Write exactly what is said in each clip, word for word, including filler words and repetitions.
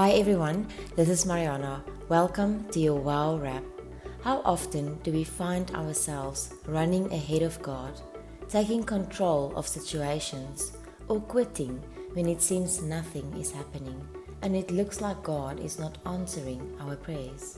Hi everyone, this is Mariana. Welcome to your Wow Wrap. How often do we find ourselves running ahead of God, taking control of situations, or quitting when it seems nothing is happening and it looks like God is not answering our prayers?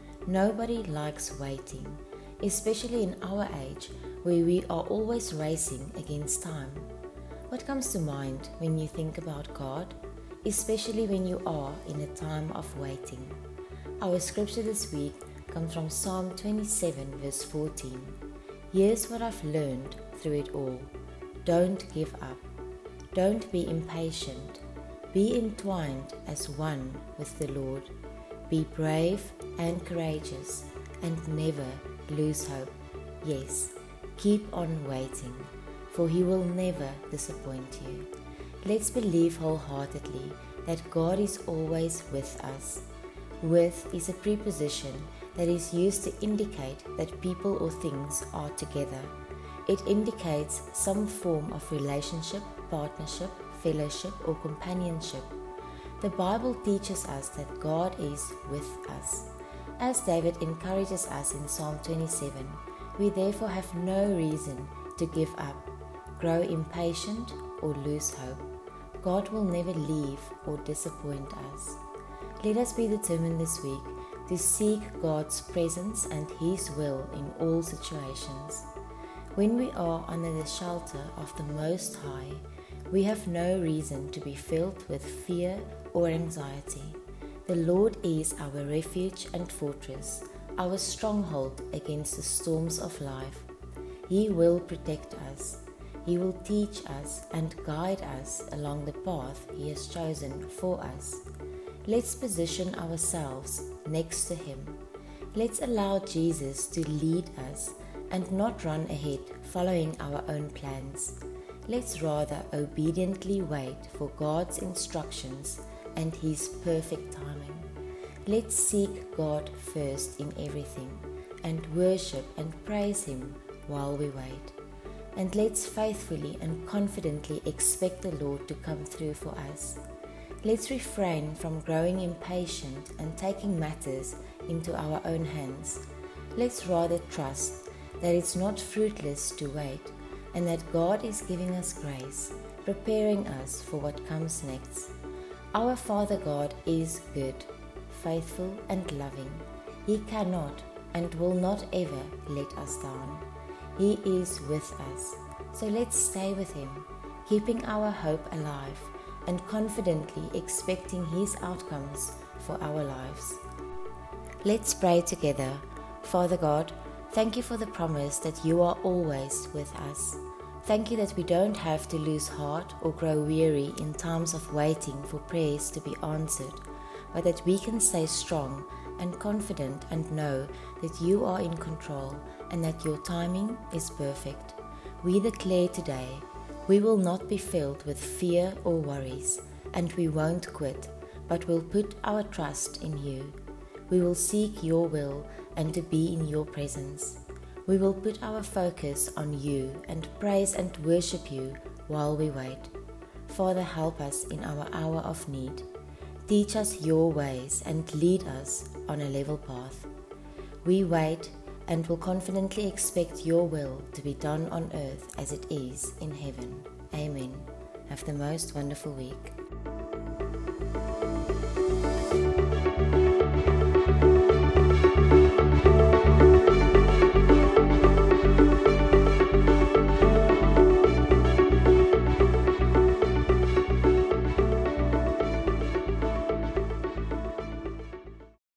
Nobody likes waiting, especially in our age where we are always racing against time. What comes to mind when you think about God, especially when you are in a time of waiting? Our scripture this week comes from Psalm twenty-seven verse fourteen. Here's what I've learned through it all. Don't give up. Don't be impatient. Be entwined as one with the Lord. Be brave and courageous and never lose hope. Yes, keep on waiting, for He will never disappoint you. Let's believe wholeheartedly that God is always with us. With is a preposition that is used to indicate that people or things are together. It indicates some form of relationship, partnership, fellowship, or companionship. The Bible teaches us that God is with us. As David encourages us in Psalm twenty-seven, we therefore have no reason to give up, grow impatient, or lose hope. God will never leave or disappoint us. Let us be determined this week to seek God's presence and His will in all situations. When we are under the shelter of the Most High, we have no reason to be filled with fear or anxiety. The Lord is our refuge and fortress, our stronghold against the storms of life. He will protect us. He will teach us and guide us along the path He has chosen for us. Let's position ourselves next to Him. Let's allow Jesus to lead us and not run ahead following our own plans. Let's rather obediently wait for God's instructions and His perfect timing. Let's seek God first in everything and worship and praise Him while we wait. And let's faithfully and confidently expect the Lord to come through for us. Let's refrain from growing impatient and taking matters into our own hands. Let's rather trust that it's not fruitless to wait and that God is giving us grace, preparing us for what comes next. Our Father God is good, faithful and loving. He cannot and will not ever let us down. He is with us, so let's stay with Him, keeping our hope alive and confidently expecting His outcomes for our lives. Let's pray together. Father God, thank You for the promise that You are always with us. Thank You that we don't have to lose heart or grow weary in times of waiting for prayers to be answered, but that we can stay strong and confident and know that You are in control and that Your timing is perfect. We declare today, we will not be filled with fear or worries, and we won't quit, but will put our trust in You. We will seek Your will and to be in Your presence. We will put our focus on You and praise and worship You while we wait. Father, help us in our hour of need. Teach us Your ways and lead us on a level path. We wait and will confidently expect Your will to be done on earth as it is in heaven. Amen. Have the most wonderful week.